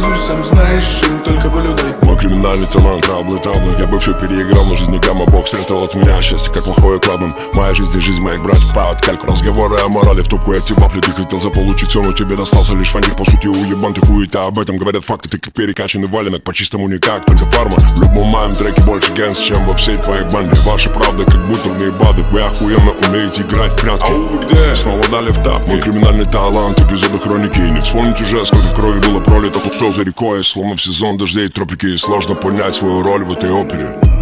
лезу, сам знаешь, жизнь только блюдай. Мой криминальный талант, траблы. Я бы все переиграл, но жизнь не гамма. Бог спрятал от меня счастье, как плохое кладом. Моя жизнь и жизнь моих братьев под кальку. Разговоры о морали в топку, эти вафли. Ты хотел заполучить все, но тебе достался лишь фантик. По сути уебан ты хуета, об этом говорят факты. Ты как перекачанный валенок, по-чистому никак, только фарма. В любом моем треке больше гэнс, чем во всей твоей банде. Ваша правда, как бутерные БАДы. Вы охуенно умеете играть в прятки. Ау, вы где? Снова дали в тапки. Мой криминальный талант, эпизоды хроники. Не вспомнить уже, сколько крови было пролито. Тут слезы рекой, словно в сезон дождей тропики. Сложно понять свою роль в этой опере.